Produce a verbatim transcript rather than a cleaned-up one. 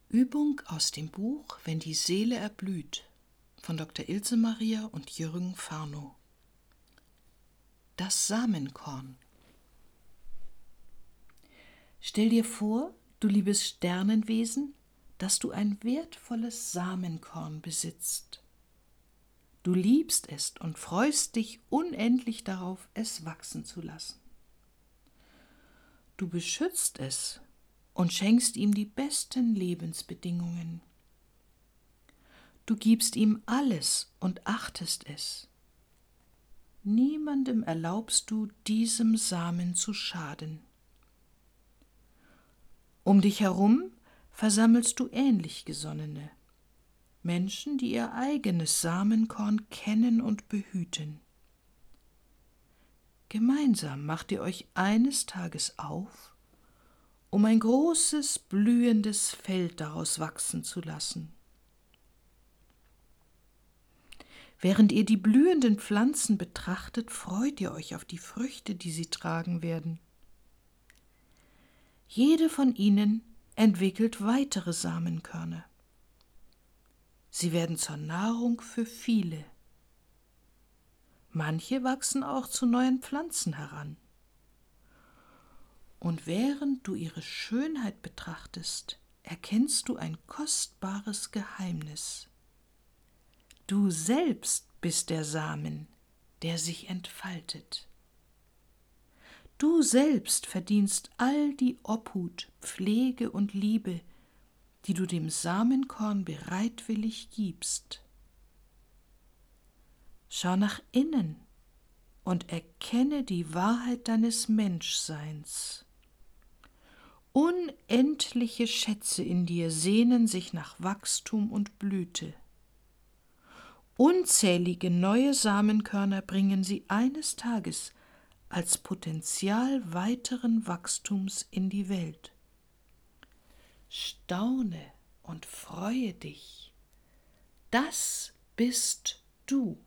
Übung aus dem Buch Wenn die Seele erblüht von Doktor Ilse Maria und Jürgen Farnow. Das Samenkorn. Stell dir vor, du liebes Sternenwesen, dass du ein wertvolles Samenkorn besitzt. Du liebst es und freust dich unendlich darauf, es wachsen zu lassen. Du beschützt es und schenkst ihm die besten Lebensbedingungen. Du gibst ihm alles und achtest es. Niemandem erlaubst du, diesem Samen zu schaden. Um dich herum versammelst du ähnlich Gesonnene, Menschen, die ihr eigenes Samenkorn kennen und behüten. Gemeinsam macht ihr euch eines Tages auf, um ein großes, blühendes Feld daraus wachsen zu lassen. Während ihr die blühenden Pflanzen betrachtet, freut ihr euch auf die Früchte, die sie tragen werden. Jede von ihnen entwickelt weitere Samenkörner. Sie werden zur Nahrung für viele. Manche wachsen auch zu neuen Pflanzen heran. Und während du ihre Schönheit betrachtest, erkennst du ein kostbares Geheimnis. Du selbst bist der Samen, der sich entfaltet. Du selbst verdienst all die Obhut, Pflege und Liebe, die du dem Samenkorn bereitwillig gibst. Schau nach innen und erkenne die Wahrheit deines Menschseins. Unendliche Schätze in dir sehnen sich nach Wachstum und Blüte. Unzählige neue Samenkörner bringen sie eines Tages als Potenzial weiteren Wachstums in die Welt. Staune und freue dich. Das bist du.